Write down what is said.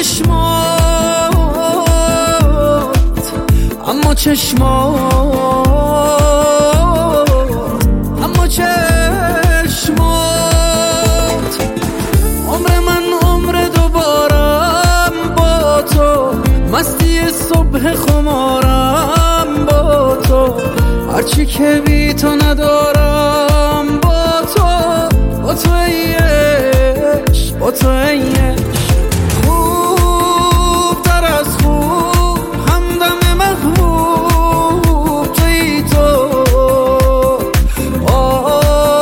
اما چشمات عمر من عمر دوبارم با تو، مستی صبح خمارم با تو، هرچی که بی تو ندارم با تو، با تو ای عشق، با تو ای